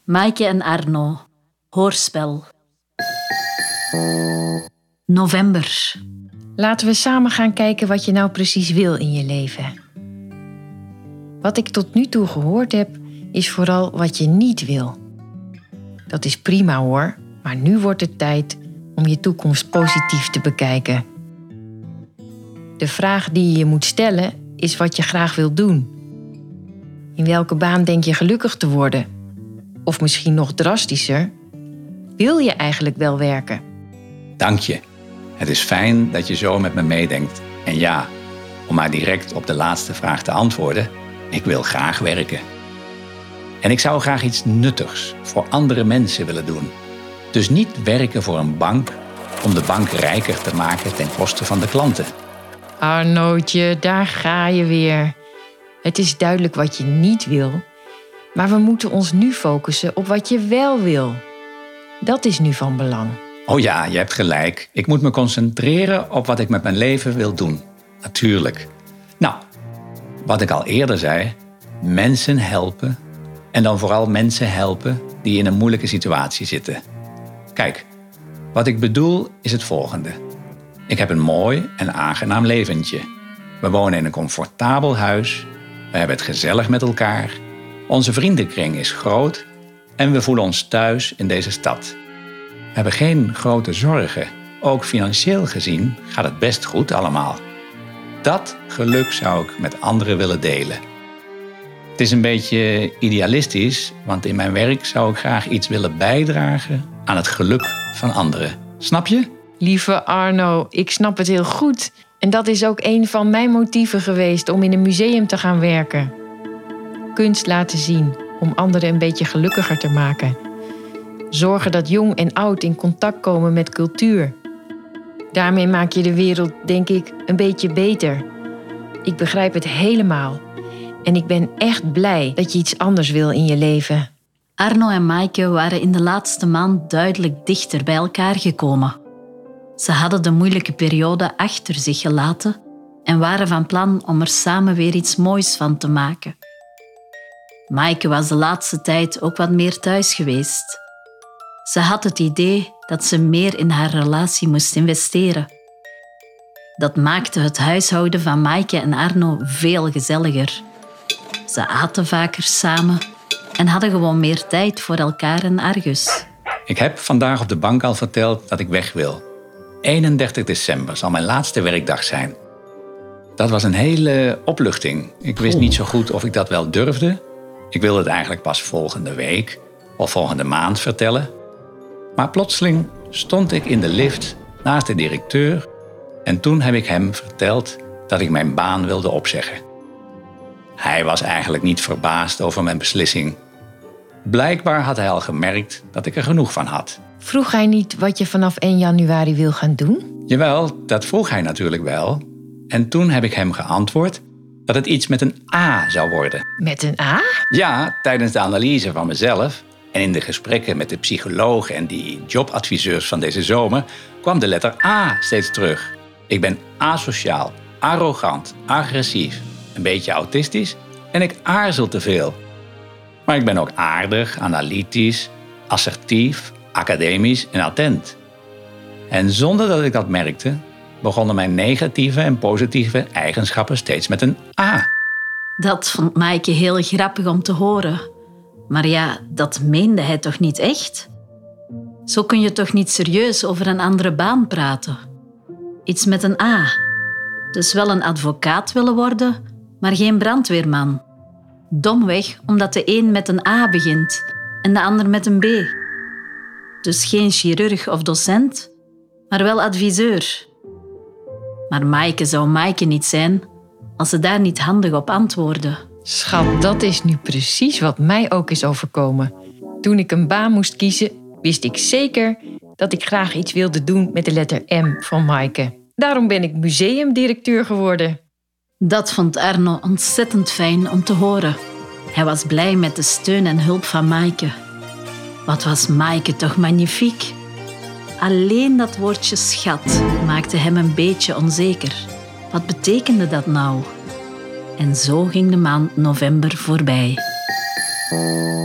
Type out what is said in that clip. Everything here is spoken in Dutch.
Maaike en Arno. Hoorspel. November. Laten we samen gaan kijken wat je nou precies wil in je leven. Wat ik tot nu toe gehoord heb, is vooral wat je niet wil. Dat is prima hoor, maar nu wordt het tijd om je toekomst positief te bekijken. De vraag die je je moet stellen is wat je graag wilt doen. In welke baan denk je gelukkig te worden? Of misschien nog drastischer, wil je eigenlijk wel werken? Dank je. Het is fijn dat je zo met me meedenkt. En ja, om maar direct op de laatste vraag te antwoorden, ik wil graag werken. En ik zou graag iets nuttigs voor andere mensen willen doen. Dus niet werken voor een bank om de bank rijker te maken ten koste van de klanten. Arnootje, daar ga je weer. Het is duidelijk wat je niet wil, maar we moeten ons nu focussen op wat je wel wil. Dat is nu van belang. Oh ja, je hebt gelijk. Ik moet me concentreren op wat ik met mijn leven wil doen. Natuurlijk. Nou, wat ik al eerder zei, mensen helpen. En dan vooral mensen helpen die in een moeilijke situatie zitten. Kijk, wat ik bedoel is het volgende. Ik heb een mooi en aangenaam leventje. We wonen in een comfortabel huis. We hebben het gezellig met elkaar. Onze vriendenkring is groot. En we voelen ons thuis in deze stad. We hebben geen grote zorgen. Ook financieel gezien gaat het best goed allemaal. Dat geluk zou ik met anderen willen delen. Het is een beetje idealistisch, want in mijn werk zou ik graag iets willen bijdragen aan het geluk van anderen. Snap je? Lieve Arno, ik snap het heel goed. En dat is ook een van mijn motieven geweest om in een museum te gaan werken. Kunst laten zien om anderen een beetje gelukkiger te maken. Zorgen dat jong en oud in contact komen met cultuur. Daarmee maak je de wereld, denk ik, een beetje beter. Ik begrijp het helemaal. En ik ben echt blij dat je iets anders wil in je leven. Arno en Maaike waren in de laatste maand duidelijk dichter bij elkaar gekomen. Ze hadden de moeilijke periode achter zich gelaten en waren van plan om er samen weer iets moois van te maken. Maaike was de laatste tijd ook wat meer thuis geweest. Ze had het idee dat ze meer in haar relatie moest investeren. Dat maakte het huishouden van Maaike en Arno veel gezelliger. Ze aten vaker samen en hadden gewoon meer tijd voor elkaar en Argus. Ik heb vandaag op de bank al verteld dat ik weg wil. 31 december zal mijn laatste werkdag zijn. Dat was een hele opluchting. Ik wist niet zo goed of ik dat wel durfde. Ik wilde het eigenlijk pas volgende week of volgende maand vertellen. Maar plotseling stond ik in de lift naast de directeur en toen heb ik hem verteld dat ik mijn baan wilde opzeggen. Hij was eigenlijk niet verbaasd over mijn beslissing. Blijkbaar had hij al gemerkt dat ik er genoeg van had. Vroeg hij niet wat je vanaf 1 januari wil gaan doen? Jawel, dat vroeg hij natuurlijk wel. En toen heb ik hem geantwoord dat het iets met een A zou worden. Met een A? Ja, tijdens de analyse van mezelf en in de gesprekken met de psycholoog en die jobadviseurs van deze zomer kwam de letter A steeds terug. Ik ben asociaal, arrogant, agressief, een beetje autistisch en ik aarzel te veel. Maar ik ben ook aardig, analytisch, assertief, academisch en attent. En zonder dat ik dat merkte, begonnen mijn negatieve en positieve eigenschappen steeds met een A. Dat vond Maaike heel grappig om te horen. Maar ja, dat meende hij toch niet echt? Zo kun je toch niet serieus over een andere baan praten? Iets met een A. Dus wel een advocaat willen worden, maar geen brandweerman. Domweg omdat de een met een A begint en de ander met een B. Dus geen chirurg of docent, maar wel adviseur. Maar Maaike zou Maaike niet zijn als ze daar niet handig op antwoordde. Schat, dat is nu precies wat mij ook is overkomen. Toen ik een baan moest kiezen, wist ik zeker dat ik graag iets wilde doen met de letter M van Maaike. Daarom ben ik museumdirecteur geworden. Dat vond Arno ontzettend fijn om te horen. Hij was blij met de steun en hulp van Maaike. Wat was Maaike toch magnifiek. Alleen dat woordje schat maakte hem een beetje onzeker. Wat betekende dat nou? En zo ging de maand november voorbij.